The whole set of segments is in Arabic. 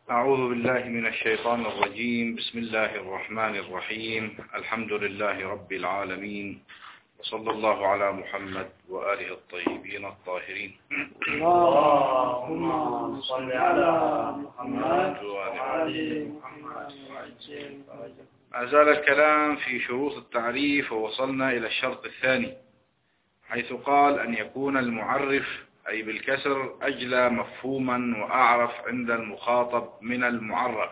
أعوذ بالله من الشيطان الرجيم. بسم الله الرحمن الرحيم. الحمد لله رب العالمين، وصلى الله على محمد وآله الطيبين الطاهرين. اللهم صل على محمد وعلى محمد. ما زال الكلام في شروط التعريف، ووصلنا إلى الشرط الثاني، حيث قال أن يكون المعرف أي بالكسر أجلى مفهوما وأعرف عند المخاطب من المعرف،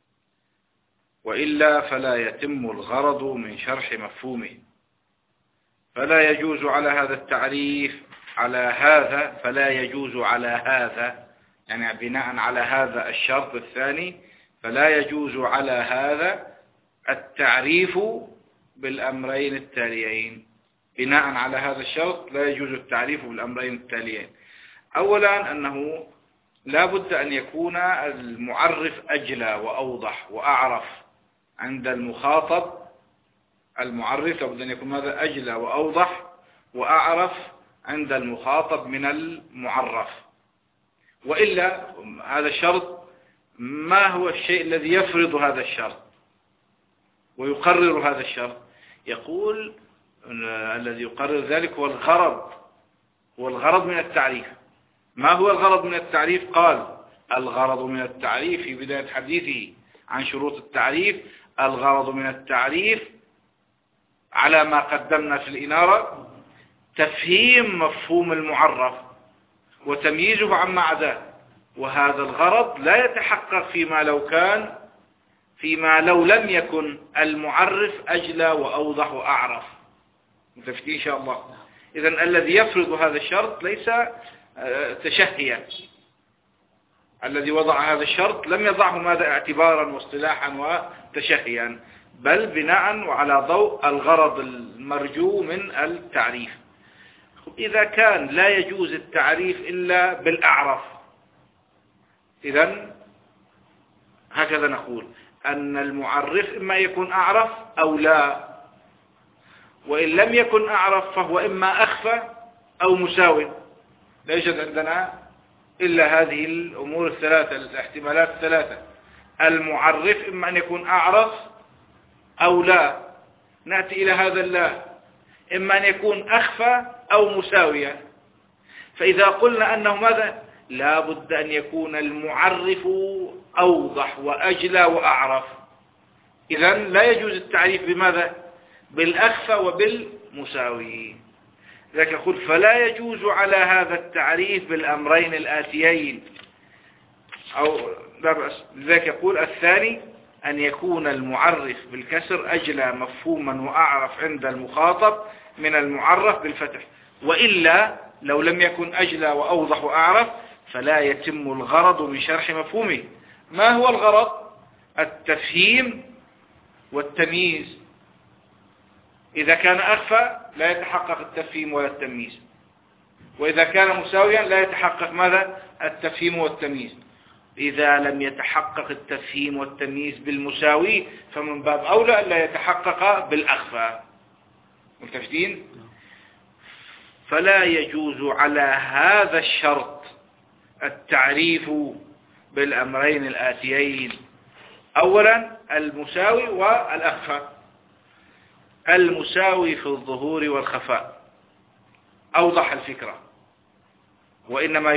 وإلا فلا يتم الغرض من شرح مفهومه. فلا يجوز على هذا التعريف فلا يجوز على هذا، يعني بناء على هذا الشرط الثاني، فلا يجوز على هذا التعريف بالأمرين التاليين. بناء على هذا الشرط لا يجوز التعريف بالأمرين التاليين. أولا أنه لا بد أن يكون المعرف أجلى وأوضح وأعرف عند المخاطب. المعرف لابد أن يكون ماذا؟ أجلى وأوضح وأعرف عند المخاطب من المعرف. وإلا هذا الشرط، ما هو الشيء الذي يفرض هذا الشرط ويقرر هذا الشرط؟ يقول الذي يقرر ذلك هو الغرض من التعريف. ما هو الغرض من التعريف؟ قال الغرض من التعريف في بداية حديثه عن شروط التعريف: الغرض من التعريف على ما قدمنا في الإنارة تفهيم مفهوم المعرف وتمييزه عما عداه. وهذا الغرض لا يتحقق فيما لو لم يكن المعرف أجلى وأوضح وأعرف. متفقين إن شاء الله؟ إذن الذي يفرض هذا الشرط ليس تشهيا. الذي وضع هذا الشرط لم يضعه ماذا؟ اعتبارا واصطلاحا وتشهيا، بل بناء وعلى ضوء الغرض المرجو من التعريف. إذا كان لا يجوز التعريف إلا بالأعرف، إذن هكذا نقول أن المعرف إما يكون أعرف أو لا، وإن لم يكن أعرف فهو إما أخفى أو مساوي. لا يوجد عندنا إلا هذه الأمور الثلاثة، الاحتمالات الثلاثة. المعرف إما أن يكون أعرف أو لا، نأتي إلى هذا اللا، إما أن يكون أخفى أو مساويا. فإذا قلنا أنه ماذا؟ لا بد أن يكون المعرف أوضح وأجلى وأعرف. إذن لا يجوز التعريف بماذا؟ بالأخفى وبالمساوي. لذلك يقول فلا يجوز على هذا التعريف بالأمرين الآتيين، أو لا بأس. لذلك يقول الثاني أن يكون المعرف بالكسر أجلى مفهوما وأعرف عند المخاطب من المعرف بالفتح. وإلا لو لم يكن أجلى وأوضح وأعرف فلا يتم الغرض من شرح مفهومه. ما هو الغرض؟ التفهيم والتمييز. إذا كان أخفى لا يتحقق التفهيم ولا التمييز، وإذا كان مساويا لا يتحقق ماذا؟ التفهيم والتمييز. إذا لم يتحقق التفهيم والتمييز بالمساوي فمن باب أولى ألا يتحقق بالأخفى. متفقين؟ فلا يجوز على هذا الشرط التعريف بالأمرين الآتيين: أولا المساوي والأخفى. المساوي في الظهور والخفاء أوضح الفكرة، وإنما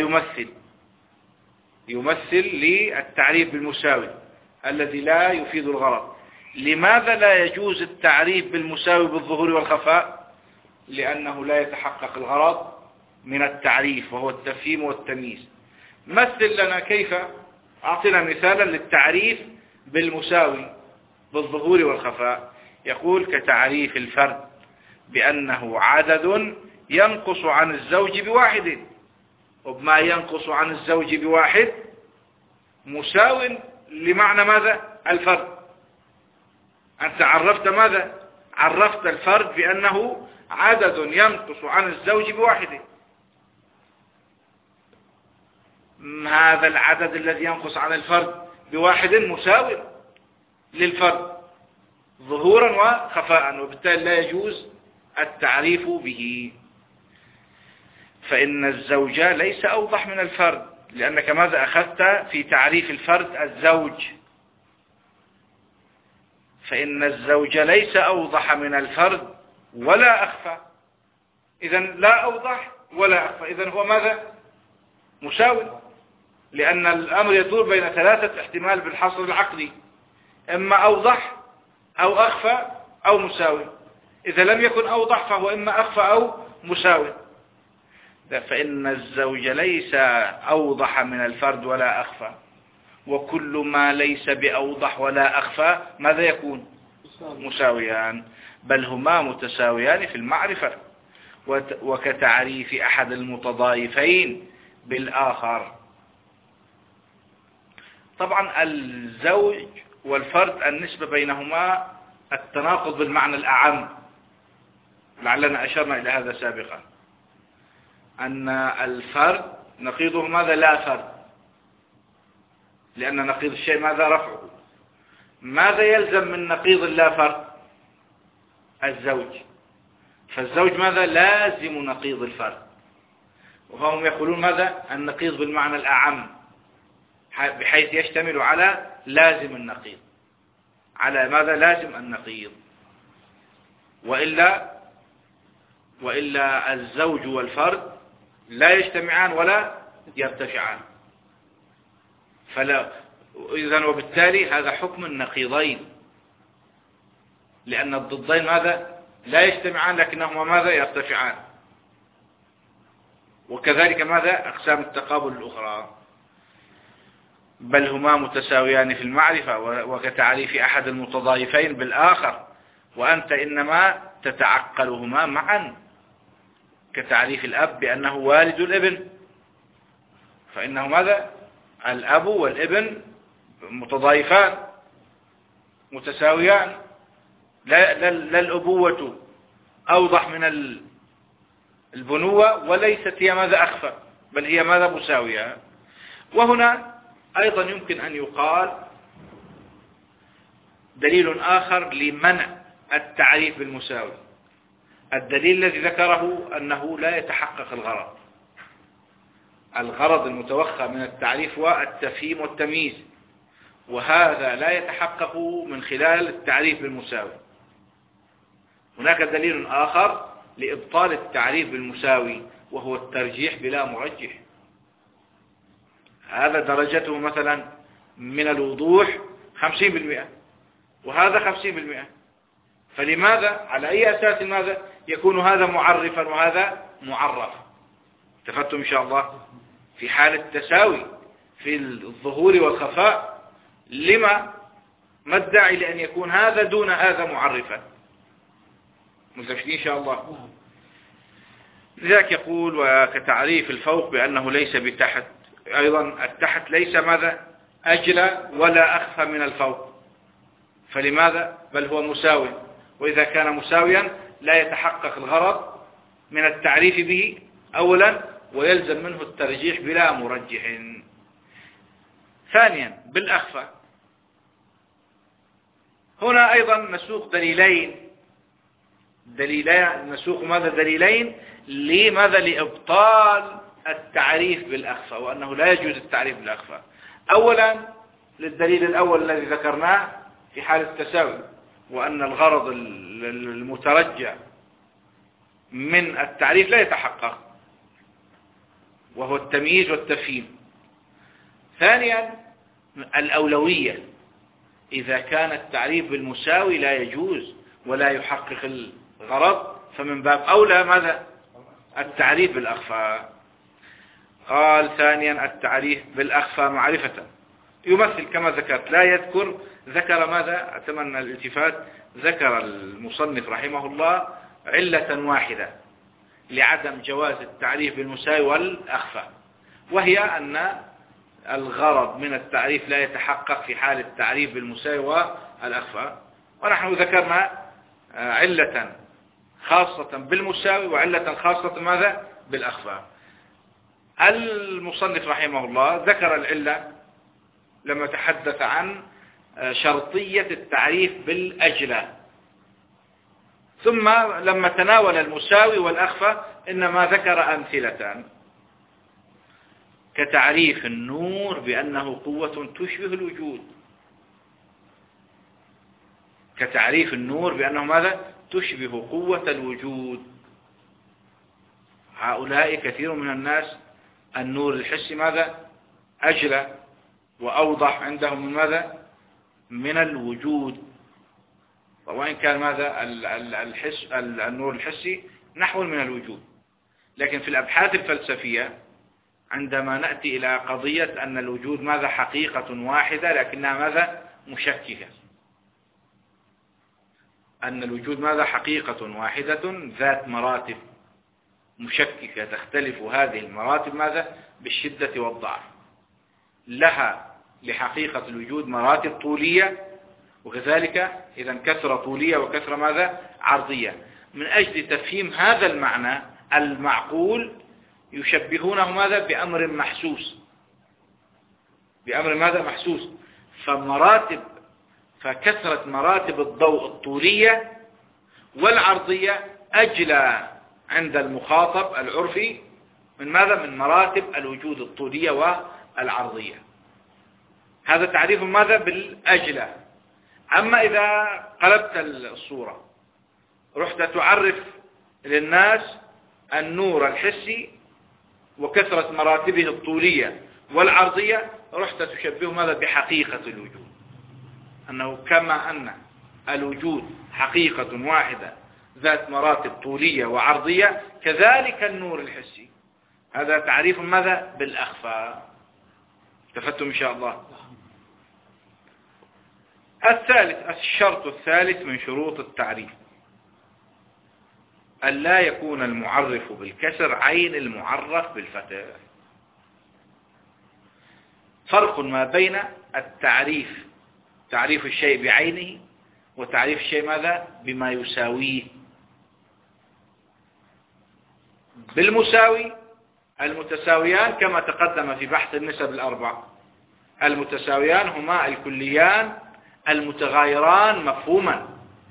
يمثل للتعريف بالمساوي الذي لا يفيد الغرض. لماذا لا يجوز التعريف بالمساوي بالظهور والخفاء؟ لأنه لا يتحقق الغرض من التعريف وهو التفهيم والتمييز. مثل لنا كيف، أعطنا مثالا للتعريف بالمساوي بالظهور والخفاء. يقول كتعريف الفرد بأنه عدد ينقص عن الزوج بواحد، وبما ينقص عن الزوج بواحد مساو لمعنى ماذا؟ الفرد. أنت عرفت ماذا؟ عرفت الفرد بأنه عدد ينقص عن الزوج بواحد. هذا العدد الذي ينقص عن الفرد بواحد مساو للفرد ظهورا وخفاء، وبالتالي لا يجوز التعريف به. فإن الزوج ليس أوضح من الفرد، لأنك ماذا أخذت في تعريف الفرد الزوج، فإن الزوج ليس أوضح من الفرد ولا أخفى. إذن لا أوضح ولا أخفى، إذن هو ماذا؟ مساوي، لأن الأمر يدور بين ثلاثة احتمال بالحصر العقلي، إما أوضح أو أخفى أو مساوي. إذا لم يكن أوضح فهو إما أخفى أو مساوي. فإن الزوج ليس أوضح من الفرد ولا أخفى، وكل ما ليس بأوضح ولا أخفى ماذا يكون؟ مساويان، بل هما متساويان في المعرفة، وكتعريف أحد المتضايفين بالآخر. طبعا الزوج والفرد النسبة بينهما التناقض بالمعنى الأعم، لعلنا أشرنا إلى هذا سابقا، أن الفرد نقيضه ماذا؟ لا فرد، لأن نقيض الشيء ماذا؟ رفعه. ماذا يلزم من نقيض اللا فرد؟ الزوج. فالزوج ماذا؟ لازم نقيض الفرد، وهم يقولون ماذا؟ النقيض بالمعنى الأعم، بحيث يشتمل على لازم النقيض، على ماذا؟ لازم النقيض. وإلا الزوج والفرد لا يجتمعان ولا يرتفعان، إذن وبالتالي هذا حكم النقيضين، لأن الضدين ماذا؟ لا يجتمعان لكنهما ماذا؟ يرتفعان. وكذلك ماذا؟ أقسام التقابل الأخرى، بل هما متساويان في المعرفة، وكتعريف أحد المتضايفين بالآخر، وأنت إنما تتعقلهما معا، كتعريف الأب بأنه والد الابن، فإنه ماذا؟ الأب والابن متضايفان متساويان، لا الأبوة أوضح من البنوة، وليست هي ماذا؟ أخفى، بل هي ماذا؟ مساوية. وهنا أيضا يمكن أن يقال دليل آخر لمنع التعريف بالمساوي. الدليل الذي ذكره أنه لا يتحقق الغرض المتوخى من التعريف هو التفهيم والتمييز، وهذا لا يتحقق من خلال التعريف بالمساوي. هناك دليل آخر لإبطال التعريف بالمساوي، وهو الترجيح بلا مرجح. هذا درجته مثلا من الوضوح 50%، وهذا 50%، فلماذا؟ على أي أساس ماذا يكون هذا معرفا وهذا معرف؟ تفتم إن شاء الله في حال التساوي في الظهور والخفاء، ما الداعي لأن يكون هذا دون هذا معرفا؟ مستفيدين إن شاء الله. لذلك يقول وكتعريف الفوق بأنه ليس بتحت، أيضا التحت ليس ماذا؟ أجلى ولا أخفى من الفوق، فلماذا؟ بل هو مساوي، وإذا كان مساويا لا يتحقق الغرض من التعريف به أولا، ويلزم منه الترجيح بلا مرجح. ثانيا بالأخفى، هنا أيضا نسوق نسوق ماذا؟ دليلين لماذا؟ لإبطال التعريف بالأخفى، وأنه لا يجوز التعريف بالأخفى. أولا للدليل الأول الذي ذكرناه في حال التساوي، وأن الغرض المترجع من التعريف لا يتحقق، وهو التمييز والتفهيم. ثانيا الأولوية، إذا كان التعريف بالمساوي لا يجوز ولا يحقق الغرض، فمن باب أولى ماذا؟ التعريف بالأخفى. قال ثانيا التعريف بالأخفى معرفة يمثل كما ذكرت، ذكر ماذا؟ أتمنى الالتفات، ذكر المصنف رحمه الله علة واحدة لعدم جواز التعريف بالمساوي والأخفى، وهي أن الغرض من التعريف لا يتحقق في حال التعريف بالمساوي والأخفى. ونحن ذكرنا علة خاصة بالمساوي وعلة خاصة ماذا؟ بالأخفى. المصنف رحمه الله ذكر العلة لما تحدث عن شرطية التعريف بالأجلى، ثم لما تناول المساوي والأخفى إنما ذكر أمثلة، كتعريف النور بأنه قوة تشبه الوجود، كتعريف النور بأنه ماذا؟ تشبه قوة الوجود. هؤلاء كثير من الناس النور الحسي ماذا؟ أجلى وأوضح عندهم من ماذا؟ من الوجود، وإن كان ماذا؟ النور الحسي نحو من الوجود. لكن في الأبحاث الفلسفية عندما نأتي إلى قضية أن الوجود ماذا؟ حقيقة واحدة لكنها ماذا؟ مشككة، أن الوجود ماذا؟ حقيقة واحدة ذات مراتب مشككة، تختلف هذه المراتب ماذا؟ بالشدة والضعف. لها لحقيقة الوجود مراتب طولية، وكذلك إذا كثرة طولية وكثرة ماذا؟ عرضية. من أجل تفهيم هذا المعنى المعقول يشبهونه ماذا؟ بأمر محسوس، بأمر ماذا؟ محسوس. فكثرة مراتب الضوء الطولية والعرضية أجلى عند المخاطب العرفي من ماذا؟ من مراتب الوجود الطولية والعرضية. هذا تعريف ماذا؟ بالأجلى. أما إذا قلبت الصورة رحت تعرف للناس النور الحسي وكثرة مراتبه الطولية والعرضية، رحت تشبهه ماذا؟ بحقيقة الوجود، أنه كما أن الوجود حقيقة واحدة ذات مراتب طولية وعرضية كذلك النور الحسي. هذا تعريف ماذا؟ بالأخفى. تفتم إن شاء الله. الشرط الثالث من شروط التعريف أن لا يكون المعرف بالكسر عين المعرف بالفتح. فرق ما بين تعريف الشيء بعينه وتعريف الشيء ماذا؟ بما يساويه. بالمساوي المتساويان كما تقدم في بحث النسب الأربع، المتساويان هما الكليان المتغايران مفهوما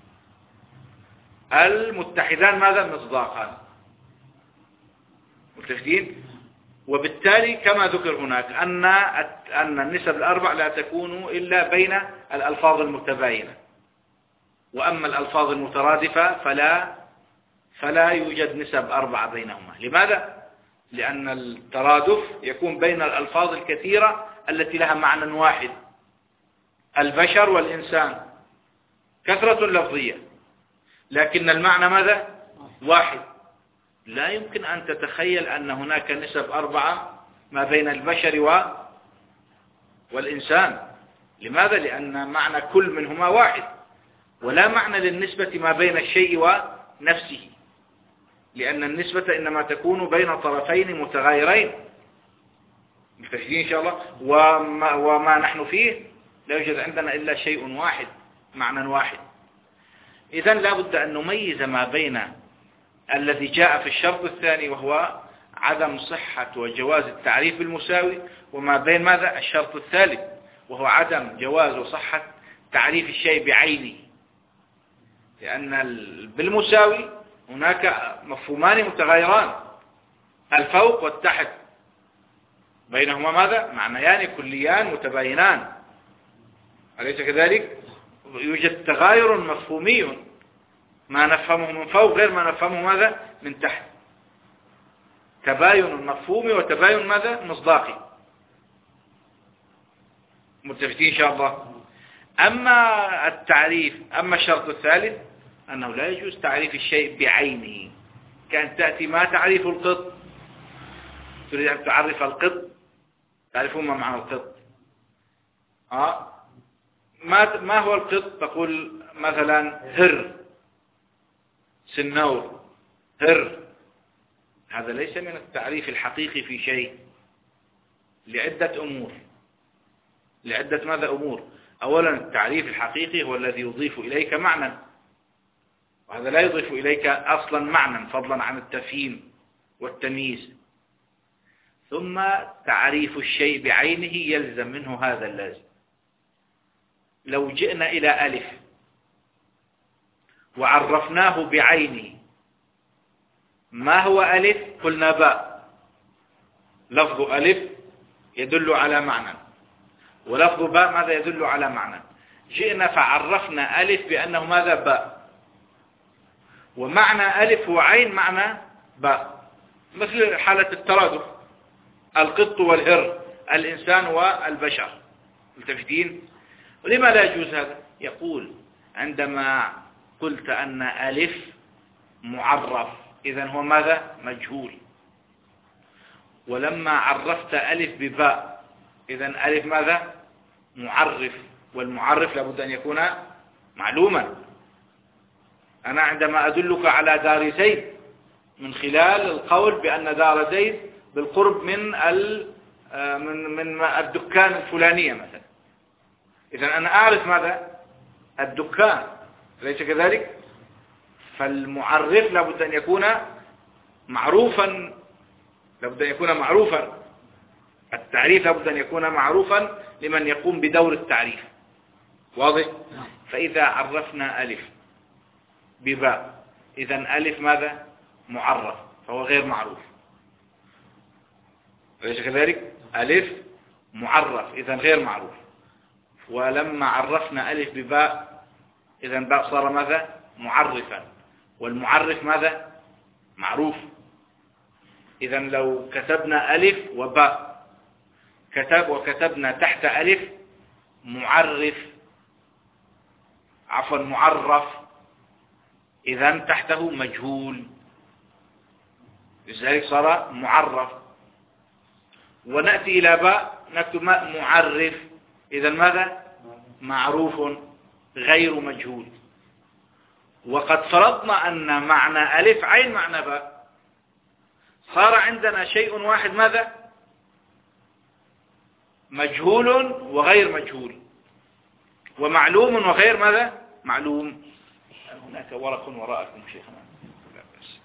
المتحدان ماذا؟ مصداقا. متفقين؟ وبالتالي كما ذكر هناك أن النسب الأربع لا تكون إلا بين الألفاظ المتباينة، وأما الألفاظ المترادفة فلا يوجد نسب أربعة بينهما. لماذا؟ لأن الترادف يكون بين الألفاظ الكثيرة التي لها معنى واحد. البشر والإنسان كثرة لفظية لكن المعنى ماذا؟ واحد. لا يمكن أن تتخيل أن هناك نسب أربعة ما بين البشر والإنسان. لماذا؟ لأن معنى كل منهما واحد، ولا معنى للنسبة ما بين الشيء ونفسه، لأن النسبة إنما تكون بين طرفين متغايرين. متفقين إن شاء الله؟ وما نحن فيه لا يوجد عندنا إلا شيء واحد، معنى واحد. إذن لا بد أن نميز ما بين الذي جاء في الشرط الثاني وهو عدم صحة وجواز التعريف بالمساوي، وما بين ماذا؟ الشرط الثالث وهو عدم جواز وصحة تعريف الشيء بعينه. لأن بالمساوي هناك مفهومان متغايران، الفوق والتحت، بينهما ماذا؟ معنيان كليان متباينان، أليس كذلك؟ يوجد تغاير مفهومي، ما نفهمه من فوق غير ما نفهمه ماذا؟ من تحت. تباين مفهومي وتباين ماذا؟ مصداقي. متفقين إن شاء الله؟ أما الشرط الثالث أنه لا يجوز تعريف الشيء بعينه. كأن تأتي ما تعريف القط، تريد أن تعرف القط، تعرفون ما معنى القط؟ ما هو القط؟ تقول مثلا هر، سنور، هر. هذا ليس من التعريف الحقيقي في شيء لعدة ماذا؟ أمور. أولا التعريف الحقيقي هو الذي يضيف إليك معنى، وهذا لا يضيف إليك أصلا معنى فضلا عن التفهيم والتمييز. ثم تعريف الشيء بعينه يلزم منه هذا اللازم. لو جئنا إلى ألف وعرفناه بعينه، ما هو ألف؟ قلنا باء، لفظ ألف يدل على معنى، ولفظ باء ماذا يدل على معنى. جئنا فعرفنا ألف بأنه ماذا؟ باء. ومعنى ألف هو عين معنى باء، مثل حالة الترادف، القط والهر، الإنسان والبشر، ملتفتين. ولما لا يجوز هذا؟ يقول عندما قلت أن ألف معرف إذن هو ماذا؟ مجهول. ولما عرفت ألف بباء إذن ألف ماذا؟ معرف، والمعرف لابد أن يكون معلوما. أنا عندما أدلك على دار زيد من خلال القول بأن دار زيد بالقرب من الدكان الفلانية مثلا، إذن أنا أعرف ماذا؟ الدكان، ليس كذلك؟ فالمعرف لابد أن يكون معروفا، لابد أن يكون معروفا. التعريف لابد أن يكون معروفا لمن يقوم بدور التعريف. واضح؟ فإذا عرفنا ألف بباء إذن ألف ماذا؟ معرف، فهو غير معروف، ليس كذلك؟ ألف معرف إذن غير معروف. ولما عرفنا ألف بباء إذن باء صار ماذا؟ معرفا، والمعرف ماذا؟ معروف. إذن لو كتبنا ألف وباء وكتبنا تحت ألف معرف، عفوا معرف، إذن تحته مجهول، لذلك صار معرف. ونأتي إلى باء نكتب معرف، إذن ماذا؟ معروف غير مجهول. وقد فرضنا أن معنى ألف عين معنى باء، صار عندنا شيء واحد ماذا؟ مجهول وغير مجهول، ومعلوم وغير ماذا؟ معلوم. هناك ورق وراءكم شيخنا، لا بأس.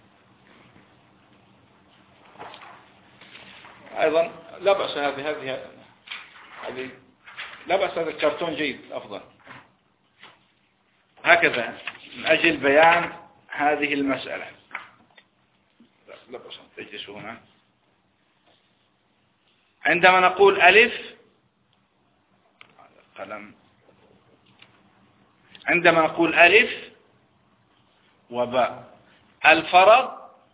أيضا لا بأس، هذه لا بأس، هذا الكرتون جيد أفضل. هكذا من أجل بيان هذه المسألة. لا بأس تجلسوا هنا. عندما نقول ألف قلم، عندما نقول ألف وباء، الفرض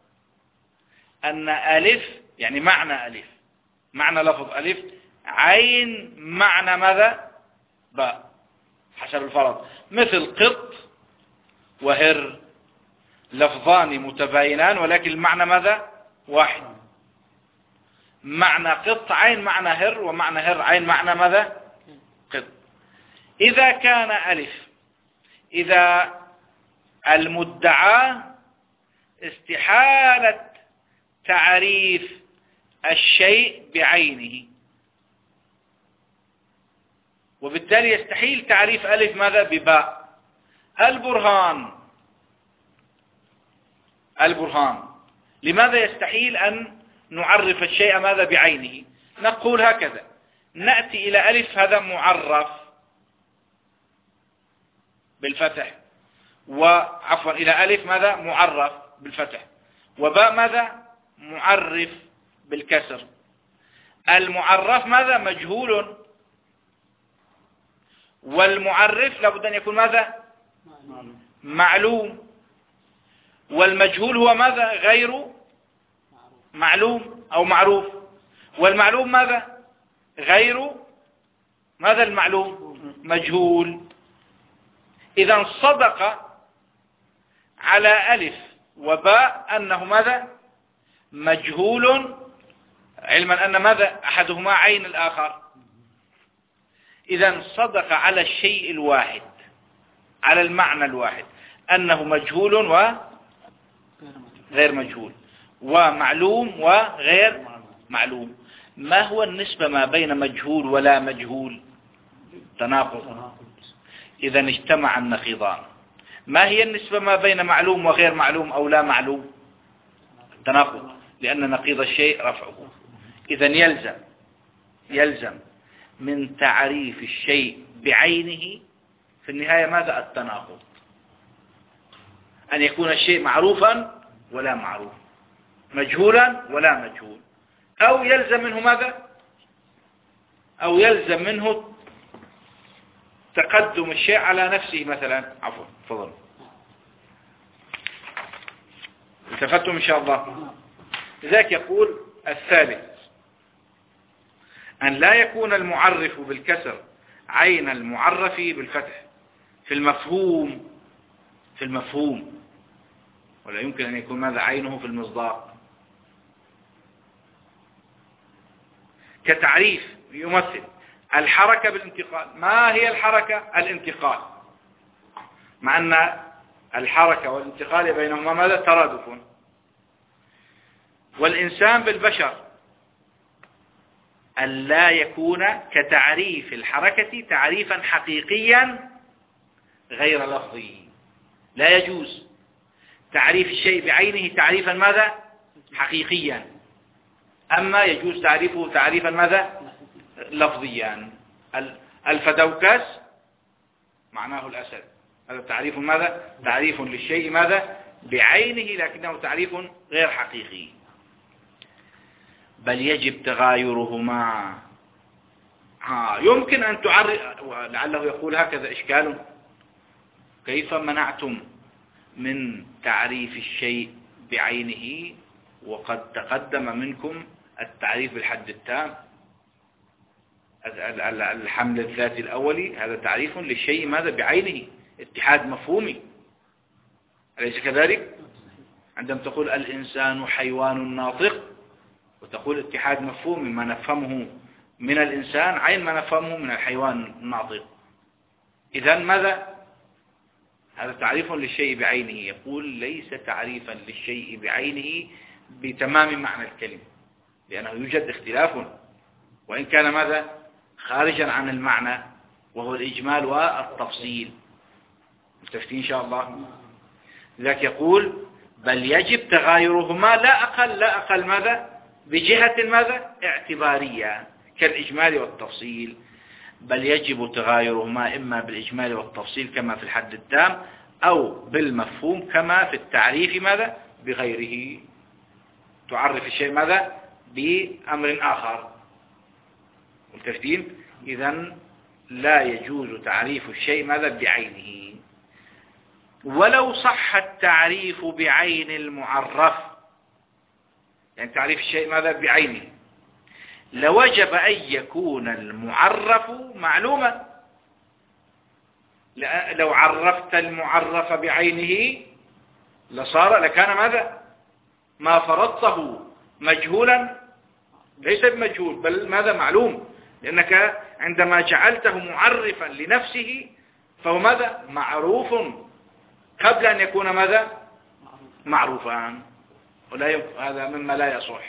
أن ألف يعني معنى ألف، معنى لفظ ألف عين معنى ماذا؟ باء، حسب الفرض. مثل قط وهر، لفظان متباينان ولكن المعنى ماذا؟ واحد. معنى قط عين معنى هر، ومعنى هر عين معنى ماذا؟ قط. إذا كان ألف، إذا المدعى استحالة تعريف الشيء بعينه، وبالتالي يستحيل تعريف ألف ماذا؟ بباء. البرهان لماذا يستحيل أن نعرف الشيء ماذا؟ بعينه. نقول هكذا، نأتي إلى ألف هذا معرف بالفتح، وعفوا إلى ألف ماذا؟ معرف بالفتح، وباء ماذا؟ معرف بالكسر. المعرف ماذا؟ مجهول، والمعرف لابد أن يكون ماذا؟ معلوم، والمجهول هو ماذا؟ غير معلوم أو معروف، والمعلوم ماذا؟ غير ماذا؟ المعلوم مجهول. إذا صدق على ألف وباء أنه ماذا؟ مجهول، علما أن ماذا؟ أحدهما عين الآخر. إذا صدق على الشيء الواحد، على المعنى الواحد، أنه مجهول وغير مجهول، ومعلوم وغير معلوم. ما هو النسبة ما بين مجهول ولا مجهول؟ تناقض. إذا اجتمع النقيضان. ما هي النسبة ما بين معلوم وغير معلوم أو لا معلوم؟ تناقض، لأن نقيض الشيء رفعه. إذا يلزم من تعريف الشيء بعينه في النهاية ماذا؟ التناقض، أن يكون الشيء معروفا ولا معروف، مجهولا ولا مجهول، أو يلزم منه ماذا؟ أو يلزم منه تقدم الشيء على نفسه مثلا. عفوا تفضل، التفتم إن شاء الله. لذلك يقول الثالث أن لا يكون المعرف بالكسر عين المعرف بالفتح في المفهوم، ولا يمكن أن يكون ماذا عينه في المصداق. كتعريف يمثل الحركة بالانتقال. ما هي الحركة؟ الانتقال، مع أن الحركة والانتقال بينهما ماذا؟ ترادف. والإنسان بالبشر أن لا يكون كتعريف الحركة تعريفا حقيقيا غير لفظي. لا يجوز تعريف الشيء بعينه تعريفا ماذا؟ حقيقيا، أما يجوز تعريفه تعريفا ماذا؟ لفظيا. الفدوكس معناه الأسد، هذا تعريف ماذا؟ تعريف للشيء ماذا؟ بعينه، لكنه تعريف غير حقيقي. بل يجب تغايرهما. يمكن أن تعرف، لعله يقول هكذا إشكال: كيف منعتم من تعريف الشيء بعينه وقد تقدم منكم التعريف بالحد التام؟ الحمل الذاتي الأولي هذا تعريف للشيء ماذا؟ بعينه، اتحاد مفهومي، أليس كذلك؟ عندما تقول الإنسان حيوان ناطق وتقول اتحاد مفهومي، ما نفهمه من الإنسان عين ما نفهمه من الحيوان الناطق. إذن ماذا؟ هذا تعريف للشيء بعينه. يقول ليس تعريفا للشيء بعينه بتمام معنى الكلمة، لأنه يوجد اختلاف وإن كان ماذا؟ خارجا عن المعنى، وهو الإجمال والتفصيل. متفقين إن شاء الله؟ لذلك يقول بل يجب تغايرهما لا أقل ماذا؟ بجهة ماذا؟ اعتبارية كالإجمال والتفصيل. بل يجب تغايرهما إما بالإجمال والتفصيل كما في الحد التام، أو بالمفهوم كما في التعريف ماذا؟ بغيره. تعرف الشيء ماذا؟ بأمر آخر. متفقين؟ إذن لا يجوز تعريف الشيء ماذا؟ بعينه. ولو صح التعريف بعين المعرف، يعني تعريف الشيء ماذا؟ بعينه، لوجب أن يكون المعرف معلوما. لو عرفت المعرف بعينه لكان ماذا؟ ما فرضته مجهولا ليس بمجهول، بل ماذا؟ معلوم، لأنك عندما جعلته معرفا لنفسه فهو ماذا؟ معروف قبل أن يكون ماذا؟ معروفا. هذا مما لا يصح.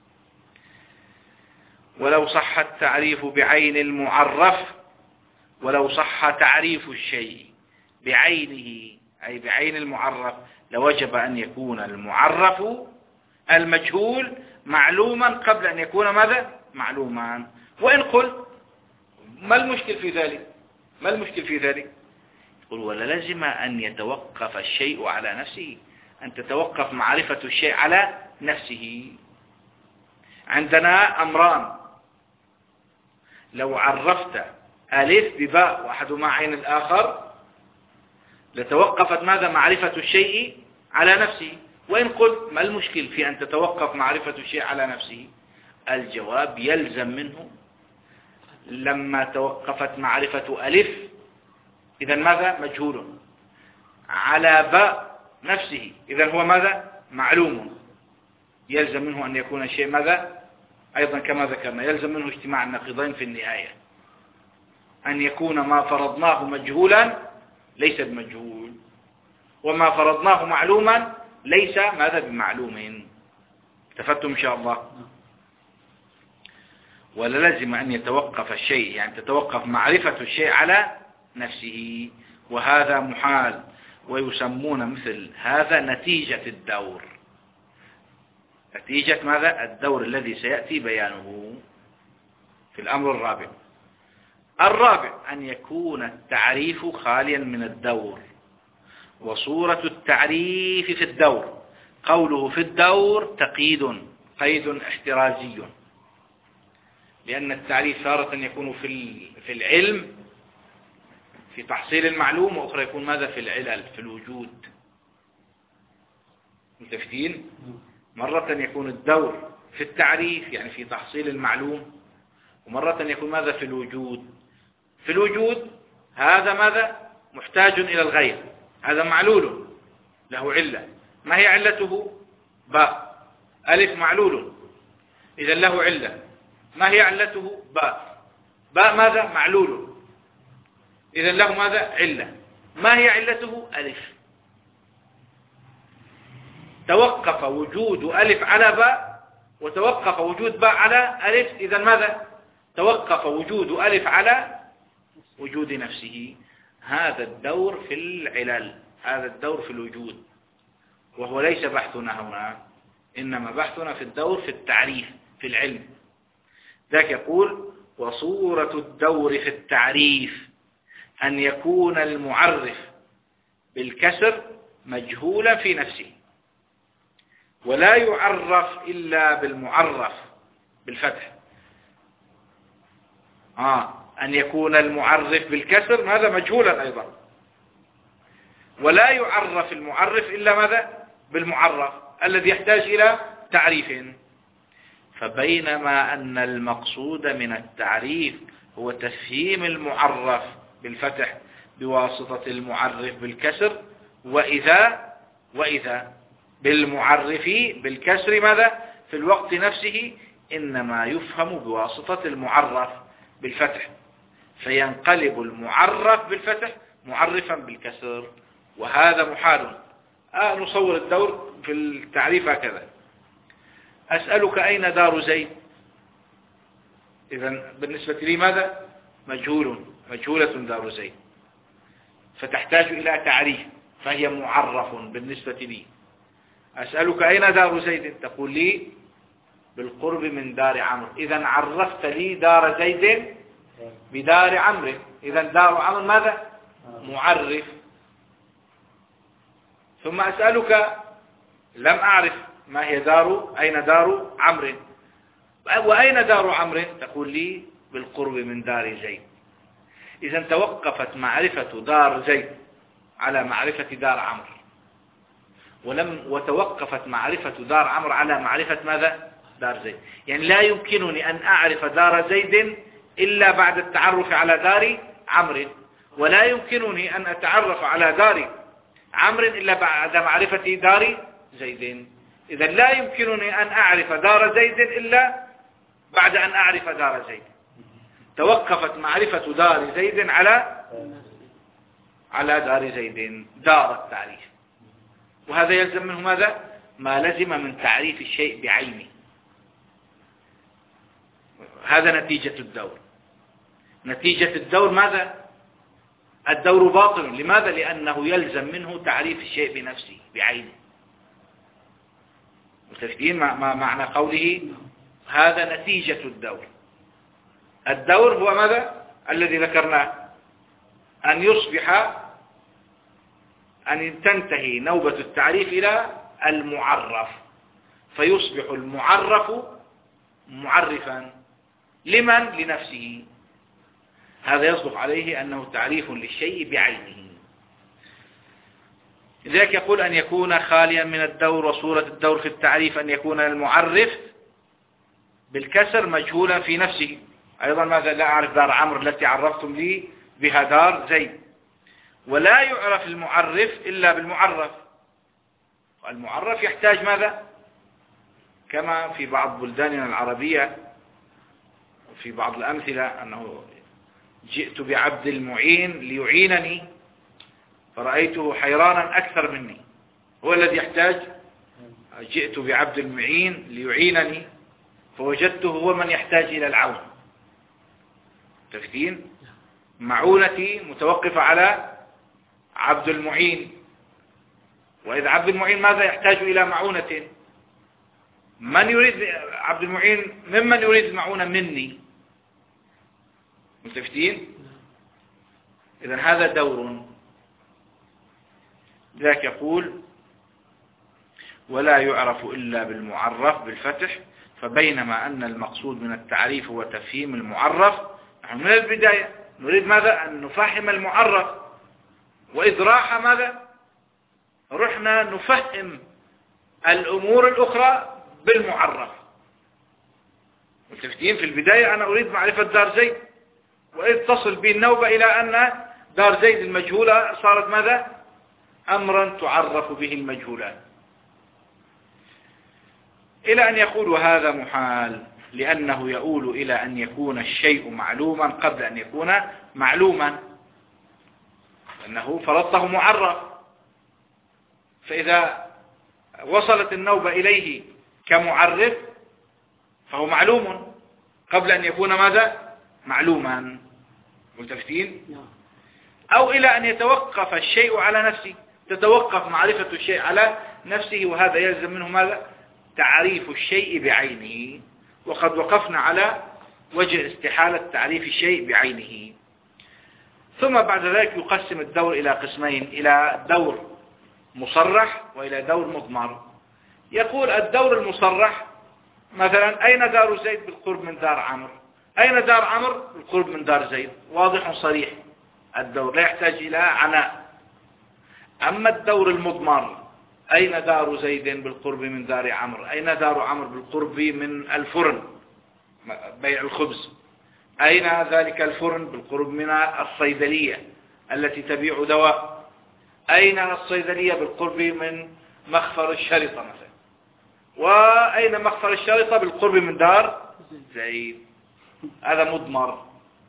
ولو صح التعريف بعين المعرف، ولو صح تعريف الشيء بعينه أي بعين المعرف، لوجب أن يكون المعرف المجهول معلوما قبل أن يكون ماذا؟ معلوما. وإن قلت ما المشكل في ذلك؟ ما المشكل في ذلك؟ يقول ولا لازم أن يتوقف الشيء على نفسه، أن تتوقف معرفة الشيء على نفسه. عندنا أمران: لو عرفت ألف بباء وأحدهما عين الآخر لتوقفت ماذا؟ معرفة الشيء على نفسه. وإن قلت ما المشكل في أن تتوقف معرفة الشيء على نفسه؟ الجواب يلزم منه لما توقفت معرفة ألف إذن ماذا؟ مجهول، على باء نفسه إذن هو ماذا؟ معلوم. يلزم منه أن يكون الشيء ماذا؟ أيضا كما ذكرنا يلزم منه اجتماع النقيضين في النهاية، أن يكون ما فرضناه مجهولا ليس بمجهول، وما فرضناه معلوما ليس ماذا؟ بمعلوم. تفتم إن شاء الله؟ ولا لازم أن يتوقف الشيء، يعني تتوقف معرفة الشيء على نفسه، وهذا محال. ويسمون مثل هذا نتيجة الدور. نتيجة ماذا؟ الدور الذي سيأتي بيانه في الأمر الرابع. الرابع أن يكون التعريف خاليا من الدور. وصورة التعريف في الدور، قوله في الدور تقييد، قيد احترازي. لأن التعريف تارة يكون في العلم في تحصيل المعلوم، وأخرى يكون ماذا في العلل في الوجود. متفقين؟ مرة يكون الدور في التعريف يعني في تحصيل المعلوم، ومرة يكون ماذا في الوجود. في الوجود هذا ماذا محتاج إلى الغير، هذا معلول له علة. ما هي علته؟ باء. ألف معلول إذا له علة. ما هي علته؟ باء. باء ماذا؟ معلول إذا له ماذا؟ علة. ما هي علته؟ ألف. توقف وجود ألف على باء وتوقف وجود باء على ألف، إذا ماذا؟ توقف وجود ألف على وجود نفسه. هذا الدور في العلل، هذا الدور في الوجود، وهو ليس بحثنا هنا، إنما بحثنا في الدور في التعريف في العلم. ذاك يقول: وصورة الدور في التعريف أن يكون المعرف بالكسر مجهولا في نفسه، ولا يعرف إلا بالمعرف بالفتح. أن يكون المعرف بالكسر ماذا؟ مجهولا أيضا، ولا يعرف المعرف إلا ماذا؟ بالمعرف الذي يحتاج إلى تعريف. فبينما أن المقصود من التعريف هو تفهيم المعرف بالفتح بواسطة المعرف بالكسر، وإذا بالمعرف بالكسر ماذا؟ في الوقت نفسه إنما يفهم بواسطة المعرف بالفتح، فينقلب المعرف بالفتح معرفا بالكسر، وهذا محال. نصور الدور في التعريف هكذا: أسألك أين دار زيد؟ إذن بالنسبة لي ماذا؟ مجهولة دار زيد، فتحتاج إلى تعريف، فهي معرف بالنسبة لي. أسألك أين دار زيد؟ تقول لي بالقرب من دار عمرو، إذن عرفت لي دار زيد بدار عمرو، إذن دار عمرو ماذا؟ معرف. ثم أسألك لم أعرف ما هي أين دار عمرو، وأين دار عمرو؟ تقول لي بالقرب من دار زيد. إذن توقفت معرفة دار زيد على معرفة دار عمرو، وتوقفت معرفة دار عمرو على معرفة ماذا؟ دار زيد. يعني لا يمكنني أن أعرف دار زيد إلا بعد التعرف على دار عمرو، ولا يمكنني أن أتعرف على دار عمرو إلا بعد معرفة دار زيد. إذا لا يمكنني أن أعرف دار زيد إلا بعد أن أعرف دار زيد. توقفت معرفة دار زيد على دار زيد، دار التعريف. وهذا يلزم منه ماذا؟ ما لزم من تعريف الشيء بعينه. هذا نتيجة الدور. نتيجة الدور ماذا؟ الدور باطل. لماذا؟ لأنه يلزم منه تعريف الشيء بنفسه بعينه. متفقين ما معنى قوله هذا نتيجة الدور؟ الدور هو ماذا؟ الذي ذكرناه، أن تنتهي نوبة التعريف إلى المعرف، فيصبح المعرف معرفا لمن؟ لنفسه. هذا يصدق عليه أنه تعريف للشيء بعينه. لذلك يقول أن يكون خاليا من الدور. وصورة الدور في التعريف أن يكون المعرف بالكسر مجهولا في نفسه. أيضا ماذا؟ لا أعرف دار عمرو التي عرفتم لي بها دار زيد. ولا يعرف المعرف إلا بالمعرف، والمعرف يحتاج ماذا؟ كما في بعض بلداننا العربية في بعض الأمثلة أنه جئت بعبد المعين ليعينني فرأيته حيرانا أكثر مني، هو الذي يحتاج. جئت بعبد المعين ليعينني فوجدته هو من يحتاج إلى العون. تفكين معونتي متوقفة على عبد المعين، وإذا عبد المعين ماذا؟ يحتاج إلى معونة. من يريد عبد المعين؟ ممن يريد المعونة؟ مني. متفقين؟ إذن هذا دور. ذاك يقول ولا يعرف إلا بالمعرف بالفتح فبينما أن المقصود من التعريف هو تفهيم المعرف، نحن من البداية نريد ماذا؟ أن نفهم المعرف، وإذ راح ماذا؟ رحنا نفهم الأمور الأخرى بالمعرف. متفقين؟ في البداية أنا أريد معرفة دار زيد، وإذ تصل بي النوبة إلى أن دار زيد المجهولة صارت ماذا؟ أمرا تعرف به المجهولات، إلى أن يقول وهذا محال، لأنه يؤول إلى أن يكون الشيء معلوما قبل أن يكون معلوما، لأنه فرضته معرف. فإذا وصلت النوبة إليه كمعرف فهو معلوم قبل أن يكون ماذا؟ معلوما. ملتفتين؟ أو إلى أن يتوقف الشيء على نفسه، تتوقف معرفة الشيء على نفسه، وهذا يلزم منه ماذا؟ تعريف الشيء بعينه، وقد وقفنا على وجه استحالة تعريف الشيء بعينه. ثم بعد ذلك يقسم الدور إلى قسمين، إلى دور مصرح وإلى دور مضمر. يقول الدور المصرح مثلا أين دار زيد؟ بالقرب من دار عمرو. أين دار عمرو؟ بالقرب من دار زيد. واضح صريح الدور، لا يحتاج إلى عناء. أما الدور المضمر أين دار زيد؟ بالقرب من دار عمرو. أين دار عمرو؟ بالقرب من الفرن بيع الخبز. أين ذلك الفرن؟ بالقرب من الصيدلية التي تبيع دواء. أين الصيدلية؟ بالقرب من مخفر الشرطة مثلا. وأين مخفر الشرطة؟ بالقرب من دار زيد. هذا مضمر.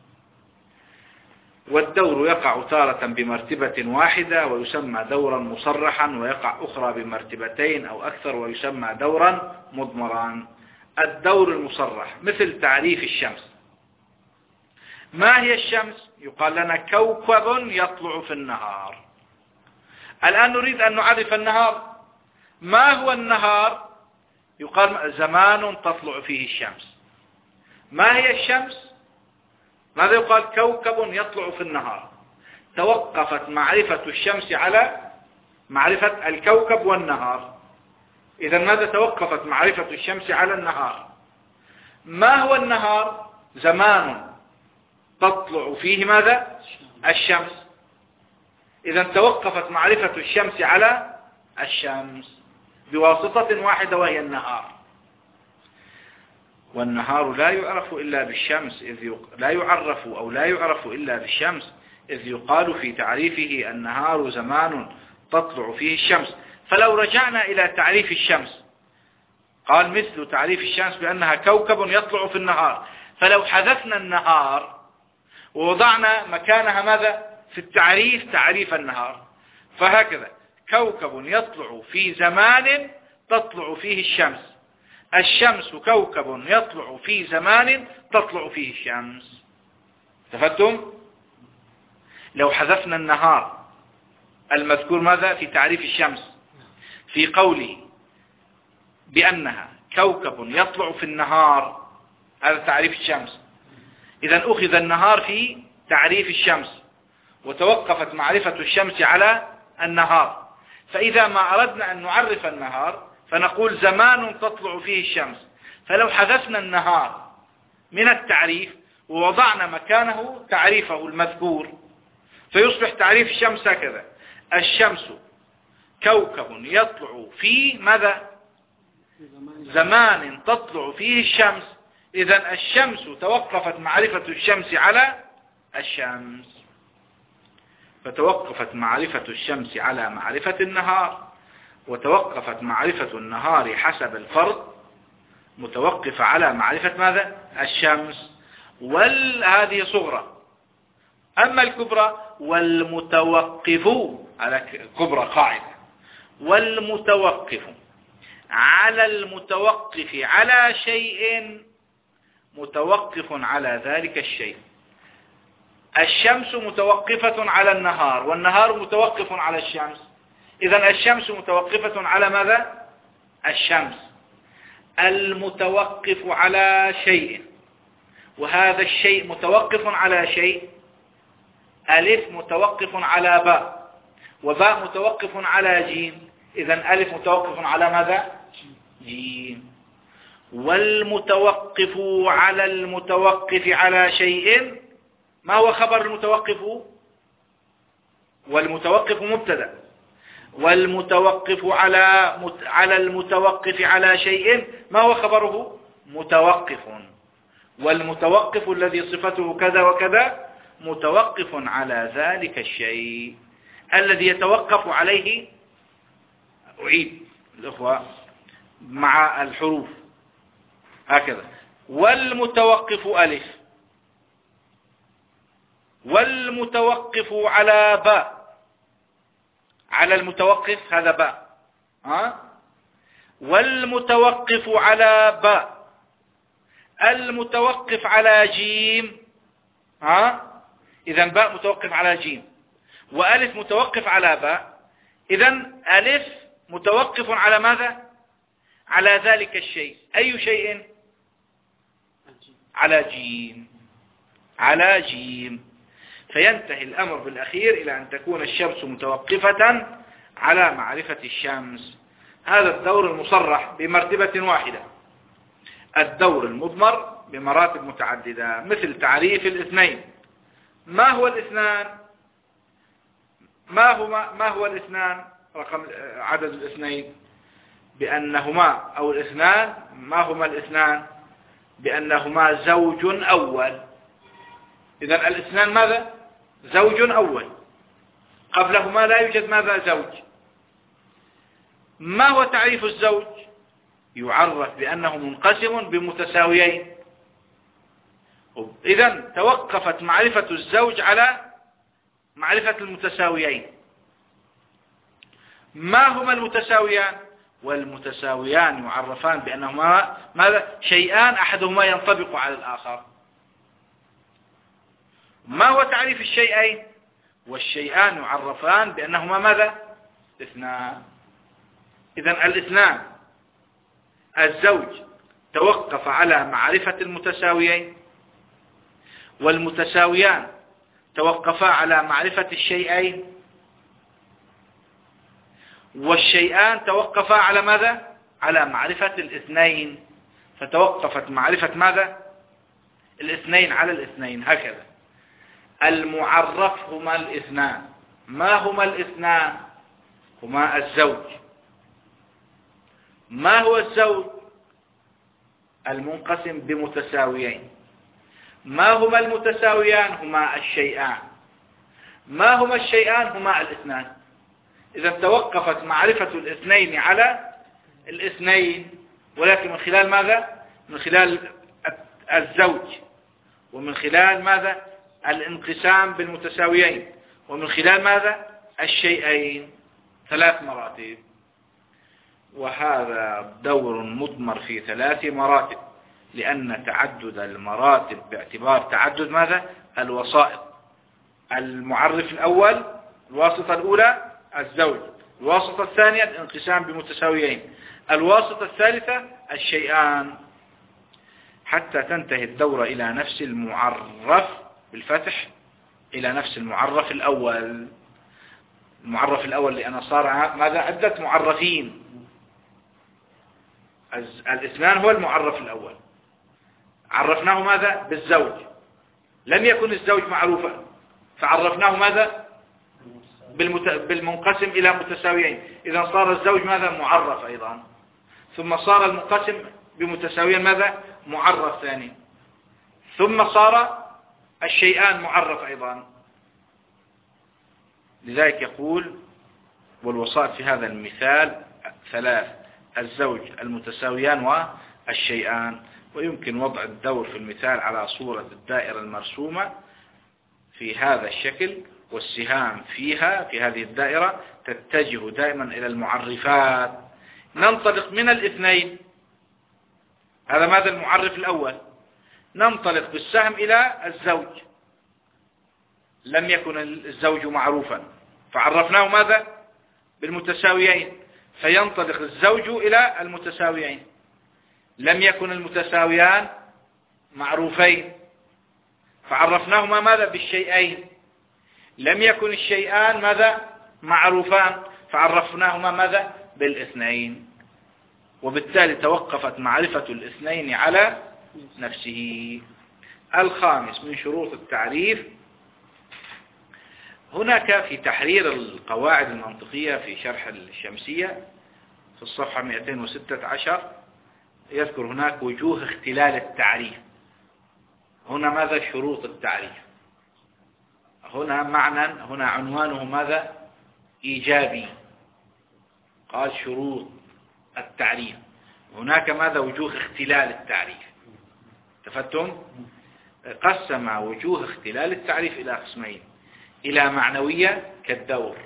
والدور يقع تارة بمرتبة واحدة ويسمى دورا مصرحا، ويقع أخرى بمرتبتين أو أكثر ويسمى دورا مضمرا. الدور المصرح مثل تعريف الشمس. ما هي الشمس؟ يقال لنا كوكب يطلع في النهار. الآن نريد أن نعرف النهار. ما هو النهار؟ يقال زمان تطلع فيه الشمس. ما هي الشمس؟ ماذا يقال؟ كوكب يطلع في النهار. توقفت معرفة الشمس على معرفة الكوكب والنهار. إذا ماذا؟ توقفت معرفة الشمس على النهار. ما هو النهار؟ زمان تطلع فيه ماذا؟ الشمس. إذا توقفت معرفة الشمس على الشمس بواسطة واحدة وهي النهار. والنهار لا يعرف إلا بالشمس، لا يعرف أو لا يعرف إلا بالشمس، إذ يقال في تعريفه النهار زمان تطلع فيه الشمس. فلو رجعنا إلى تعريف الشمس قال مثل تعريف الشمس بأنها كوكب يطلع في النهار. فلو حذفنا النهار ووضعنا مكانها ماذا؟ في التعريف تعريف النهار، فهكذا كوكب يطلع في زمان تطلع فيه الشمس. الشمس كوكب يطلع في زمان تطلع فيه الشمس. تفهمتم؟ لو حذفنا النهار المذكور ماذا في تعريف الشمس في قوله بأنها كوكب يطلع في النهار، هذا تعريف الشمس، إذا أخذ النهار في تعريف الشمس وتوقفت معرفة الشمس على النهار. فإذا ما أردنا أن نعرف النهار فنقول زمان تطلع فيه الشمس. فلو حذفنا النهار من التعريف ووضعنا مكانه تعريفه المذكور فيصبح تعريف الشمس هكذا: الشمس كوكب يطلع في ماذا؟ زمان تطلع فيه الشمس. إذن الشمس توقفت معرفة الشمس على الشمس، فتوقفت معرفة الشمس على معرفة النهار، وتوقفت معرفة النهار حسب الفرض متوقفة على معرفة ماذا؟ الشمس. هذه صغرى. أما الكبرى والمتوقف على كبرى قاعدة: والمتوقف على المتوقف على شيء متوقف على ذلك الشيء. الشمس متوقفة على النهار والنهار متوقف على الشمس. إذن الشمس متوقفة على ماذا؟ الشمس. المتوقف على شيء، وهذا الشيء متوقف على شيء. ألف متوقف على باء، وباء متوقف على جيم. إذن ألف متوقف على ماذا؟ جيم. والمتوقف على المتوقف على شيء. ما هو خبر المتوقف؟ والمتوقف مبتدأ. والمتوقف على المتوقف على شيء، ما هو خبره؟ متوقف. والمتوقف الذي صفته كذا وكذا متوقف على ذلك الشيء الذي يتوقف عليه. أعيد الأخوة مع الحروف هكذا: والمتوقف ألف، والمتوقف على باء، على المتوقف هذا باء، والمتوقف على باء، المتوقف على جيم، إذا باء متوقف على جيم، وألف متوقف على باء. إذا ألف متوقف على ماذا؟ على ذلك الشيء. أي شيء؟ على جيم، على جيم. فينتهي الأمر بالأخير إلى أن تكون الشمس متوقفة على معرفة الشمس. هذا الدور المصرح بمرتبة واحدة. الدور المضمر بمراتب متعددة، مثل تعريف الاثنين. ما هو الاثنان؟ ما هو الاثنان؟ رقم عدد الاثنين بأنهما، أو الاثنان ما هما الاثنان؟ بأنهما زوج أول. إذن الاثنان ماذا؟ زوج أول، قبلهما لا يوجد ماذا؟ زوج. ما هو تعريف الزوج؟ يعرف بأنه منقسم بمتساويين. إذن توقفت معرفة الزوج على معرفة المتساويين. ما هما المتساويان؟ والمتساويان يعرفان بأنهما ماذا؟ شيئان أحدهما ينطبق على الآخر. ما هو تعريف الشيئين؟ والشيئان يعرفان بأنهما ماذا؟ اثنان. إذن الاثنان الزوج توقف على معرفة المتساويين، والمتساويان توقفا على معرفة الشيئين، والشيئان توقفا على ماذا؟ على معرفة الاثنين. فتوقفت معرفة ماذا؟ الاثنين على الاثنين. هكذا المعرف هما الاثنان. ما هما الاثنان؟ هما الزوج. ما هو الزوج؟ المنقسم بمتساويين. ما هما المتساويان؟ هما الشيئان. ما هما الشيئان؟ هما الاثنان. إذا توقفت معرفة الاثنين على الاثنين، ولكن من خلال ماذا؟ من خلال الزوج، ومن خلال ماذا؟ الانقسام بالمتساويين، ومن خلال ماذا؟ الشيئين. 3 مراتب. وهذا دور مضمر في 3 مراتب، لأن تعدد المراتب باعتبار تعدد ماذا؟ الوسائط. المعرف الأول، الواسطة الأولى الزوج، الواسطة الثانية الانقسام بمتساويين، الواسطة الثالثة الشيئان، حتى تنتهي الدورة إلى نفس المعرف بالفتح، إلى نفس المعرف الأول. المعرف الأول لأن صار ماذا؟ عدة معرفين. الاثنان هو المعرف الأول، عرفناه ماذا؟ بالزوج. لم يكن الزوج معروفا، فعرفناه ماذا؟ بالمنقسم إلى متساويين. إذا صار الزوج ماذا؟ معرف أيضا. ثم صار المنقسم بمتساويين ماذا؟ معرف ثاني. ثم صار الشيئان معرف أيضا. لذلك يقول: والوسائط في هذا المثال 3: الزوج، المتساويان، والشيئان. ويمكن وضع الدور في المثال على صورة الدائرة المرسومة في هذا الشكل، والسهام فيها في هذه الدائرة تتجه دائما إلى المعرفات. ننطلق من الاثنين، هذا ماذا؟ المعرف الأول. ننطلق بالسهم إلى الزوج. لم يكن الزوج معروفا، فعرفناه ماذا؟ بالمتساويين، فينطلق الزوج إلى المتساويين. لم يكن المتساويان معروفين، فعرفناهما ماذا؟ بالشيئين. لم يكن الشيئان ماذا؟ معروفان، فعرفناهما ماذا؟ بالاثنين. وبالتالي توقفت معرفة الاثنين على نفسه. الخامس من شروط التعريف، هناك في تحرير القواعد المنطقية في شرح الشمسية في الصفحة 216 يذكر هناك وجوه اختلال التعريف. هنا ماذا شروط التعريف؟ هنا معنى، هنا عنوانه ماذا؟ إيجابي. قال شروط التعريف. هناك ماذا؟ وجوه اختلال التعريف. تفتم؟ قسم وجوه اختلال التعريف إلى قسمين: إلى معنوية كالدور،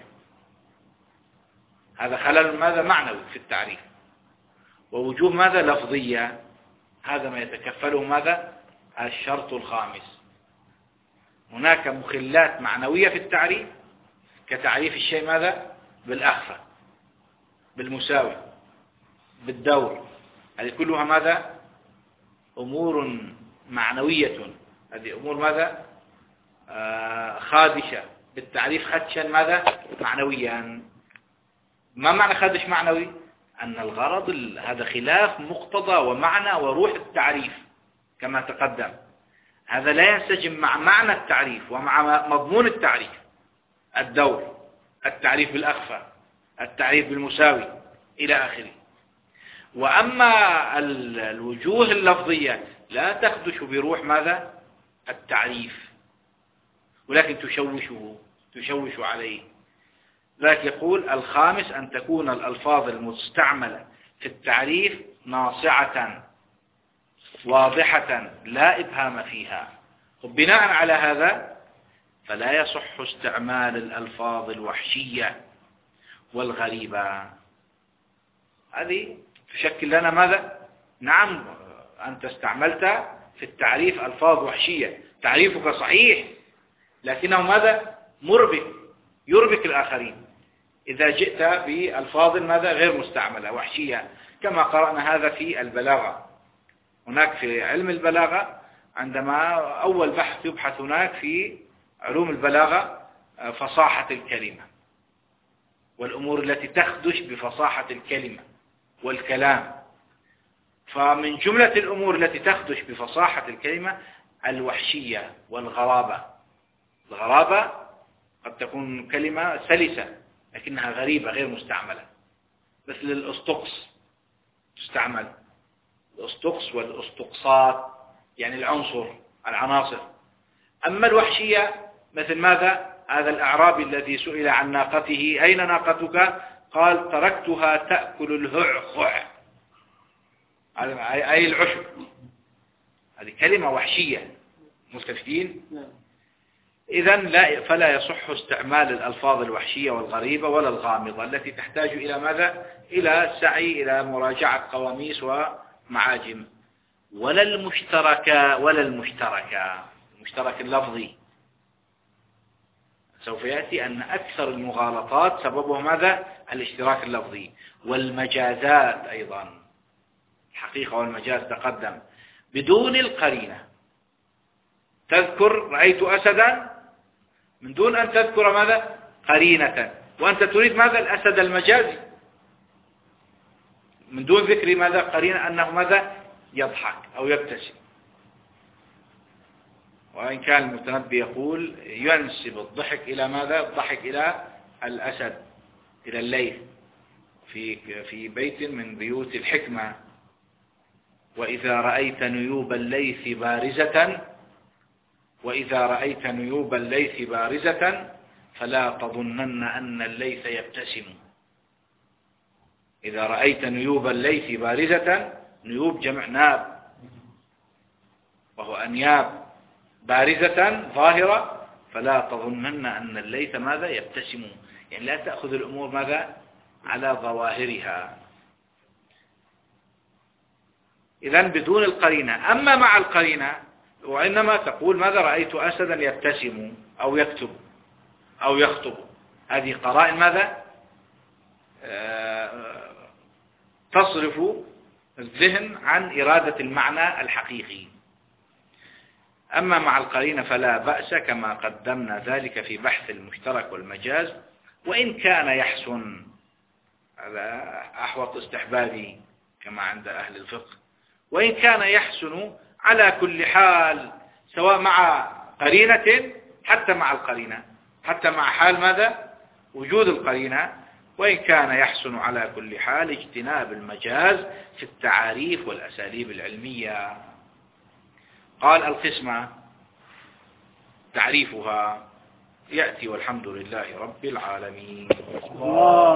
هذا خلل ماذا؟ معنوي في التعريف. ووجوه ماذا؟ لفظية، هذا ما يتكفله ماذا؟ الشرط الخامس. هناك مخلات معنوية في التعريف كتعريف الشيء ماذا؟ بالأخفى، بالمساوي، بالدور. هذه كلها ماذا؟ أمور معنوية. هذه أمور ماذا؟ خادشة بالتعريف خدشا ماذا؟ معنويا. ما معنى خادش معنوي؟ أن الغرض هذا خلاف مقتضى ومعنى وروح التعريف كما تقدم. هذا لا ينسجم مع معنى التعريف ومع مضمون التعريف. الدور، التعريف بالأخفى، التعريف بالمساوي إلى آخره. وأما الوجوه اللفظية لا تخدش بروح ماذا؟ التعريف، ولكن تشوش عليه. ذلك يقول الخامس أن تكون الألفاظ المستعملة في التعريف ناصعة واضحة لا إبهام فيها. وبناء على هذا فلا يصح استعمال الألفاظ الوحشية والغريبة. هذه تشكل لنا ماذا؟ نعم، أنت استعملت في التعريف ألفاظ وحشية، تعريفك صحيح لكنه ماذا؟ مربك، يربك الآخرين إذا جئت بألفاظ ماذا؟ غير مستعملة وحشية، كما قرأنا هذا في البلاغة. هناك في علم البلاغة عندما أول بحث يبحث هناك في علوم البلاغة فصاحة الكلمة والأمور التي تخدش بفصاحة الكلمة والكلام. فمن جملة الأمور التي تخدش بفصاحة الكلمة الوحشية والغرابة. الغرابة قد تكون كلمة سلسة لكنها غريبة غير مستعملة، مثل الأسطقس تستعمل، الأسطقس والأسطقسات يعني العناصر. أما الوحشية مثل ماذا؟ هذا الأعرابي الذي سئل عن ناقته أين ناقتك؟ قال تركتها تأكل الهعخع، أي العشب. هذه كلمة وحشية، مستفيدين؟ إذن فلا يصح استعمال الألفاظ الوحشية والغريبة ولا الغامضة التي تحتاج إلى ماذا؟ إلى سعي إلى مراجعة قواميس ومعاجم، ولا المشترك اللفظي. سوف يأتي أن أكثر المغالطات سببها ماذا؟ الاشتراك اللفظي. والمجازات أيضا، الحقيقة والمجاز تقدم بدون القرينة. تذكر رأيت أسدا من دون أن تذكر ماذا؟ قرينة، وأنت تريد ماذا؟ الأسد المجازي، من دون ذكر ماذا؟ قرينة أنه ماذا؟ يضحك أو يبتسم. وإن كان المتنبي يقول ينسب الضحك إلى ماذا؟ الضحك إلى الأسد، إلى الليث في بيت من بيوت الحكمة: وإذا رأيت نيوب الليث بارزة فلا تظنن أن الليث يبتسم. إذا رأيت نيوب الليث بارزة، نيوب جمع ناب وهو أنياب، بارزة ظاهرة، فلا تظنن أن الليث ماذا؟ يبتسم. يعني لا تأخذ الأمور ماذا؟ على ظواهرها. إذن بدون القرينة. أما مع القرينة وإنما تقول ماذا؟ رأيت أسدا يبتسم أو يكتب أو يخطب. هذه قرائن ماذا؟ تصرف الذهن عن إرادة المعنى الحقيقي. أما مع القرينة فلا بأس، كما قدمنا ذلك في بحث المشترك والمجاز، وإن كان يحسن، هذا أحوط استحبابي، كما عند أهل الفقه، وإن كان يحسن على كل حال، سواء مع قرينة، حتى مع القرينة، حتى مع حال ماذا؟ وجود القرينة. وإن كان يحسن على كل حال اجتناب المجاز في التعاريف والأساليب العلمية. قال القسمة تعريفها يأتي، والحمد لله رب العالمين.